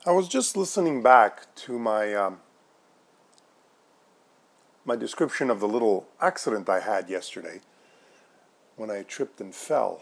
I was just listening back to my description of the little accident I had yesterday when I tripped and fell.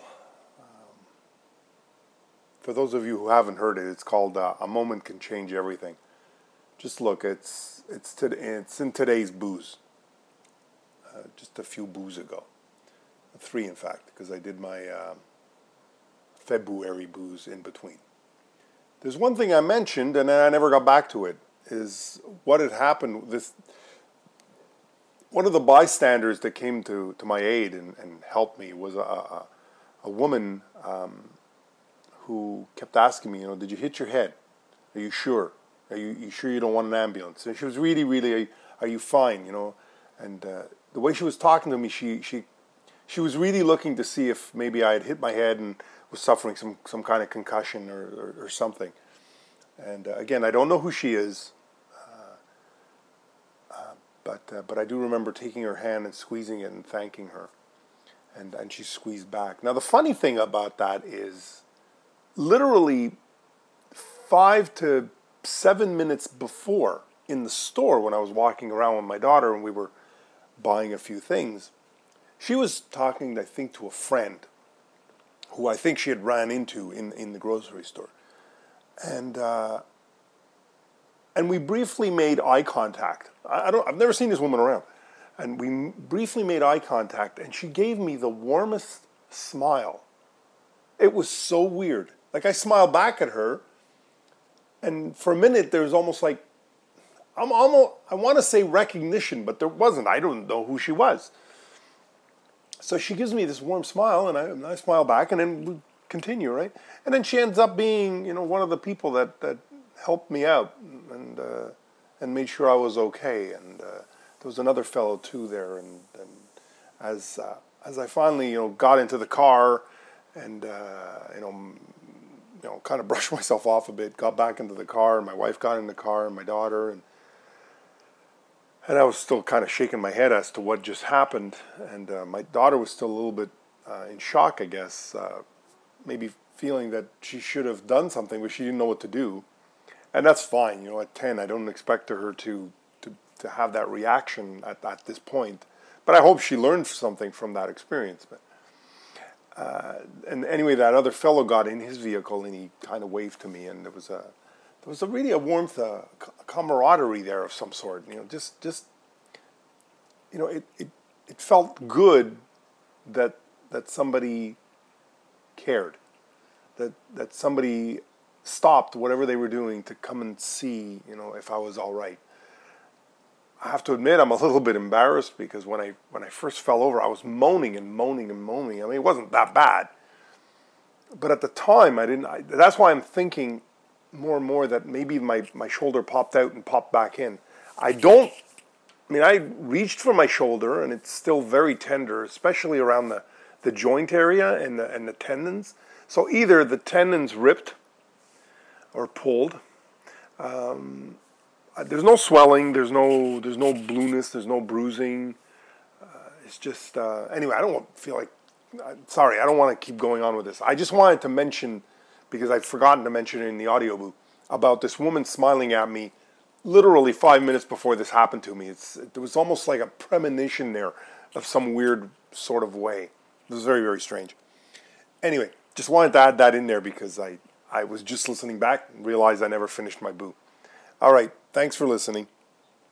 For those of you who haven't heard it, it's called "A Moment Can Change Everything." Just look, it's in today's booze. Just a few booze ago, 3 in fact, because I did my February booze in between. There's one thing I mentioned, and I never got back to it, is what had happened. One of the bystanders that came to my aid and helped me was a woman who kept asking me, did you hit your head? Are you sure? Are you sure you don't want an ambulance? And she was really, are you fine? And the way she was talking to me, she was really looking to see if maybe I had hit my head and was suffering some kind of concussion or something. And again, I don't know who she is, but I do remember taking her hand and squeezing it and thanking her. And she squeezed back. Now, the funny thing about that is literally 5 to 7 minutes before, in the store when I was walking around with my daughter and we were buying a few things, she was talking, I think, to a friend who I think she had ran into in the grocery store. And we briefly made eye contact. I've never seen this woman around. And we briefly made eye contact, and she gave me the warmest smile. It was so weird. Like, I smiled back at her, and for a minute there was almost like, I want to say recognition, but there wasn't. I don't know who she was. So she gives me this warm smile, and I smile back, and then we continue, right? And then she ends up being, one of the people that helped me out and made sure I was okay. And there was another fellow too there. And as I finally, got into the car and kind of brushed myself off a bit, got back into the car, and my wife got in the car, and my daughter, and I was still kind of shaking my head as to what just happened. And my daughter was still a little bit in shock, I guess, maybe feeling that she should have done something, but she didn't know what to do. And that's fine. At 10, I don't expect her to have that reaction at this point. But I hope she learned something from that experience. But and anyway, that other fellow got in his vehicle and he kind of waved to me, and there was really a warmth, a camaraderie there of some sort. It felt good that somebody cared, that somebody stopped whatever they were doing to come and see, if I was all right. I have to admit, I'm a little bit embarrassed because when I first fell over, I was moaning and moaning and moaning. I mean, it wasn't that bad, but at the time, that's why I'm thinking more and more that maybe my shoulder popped out and popped back in. I reached for my shoulder and it's still very tender, especially around the joint area and the tendons. So either the tendons ripped or pulled. There's no swelling. There's no blueness. There's no bruising. It's just anyway. I don't feel like. Sorry, I don't want to keep going on with this. I just wanted to mention, because I'd forgotten to mention it in the audio book, about this woman smiling at me literally 5 minutes before this happened to me. There was almost like a premonition there of some weird sort of way. It was very, very strange. Anyway, just wanted to add that in there because I was just listening back and realized I never finished my boo. All right, thanks for listening.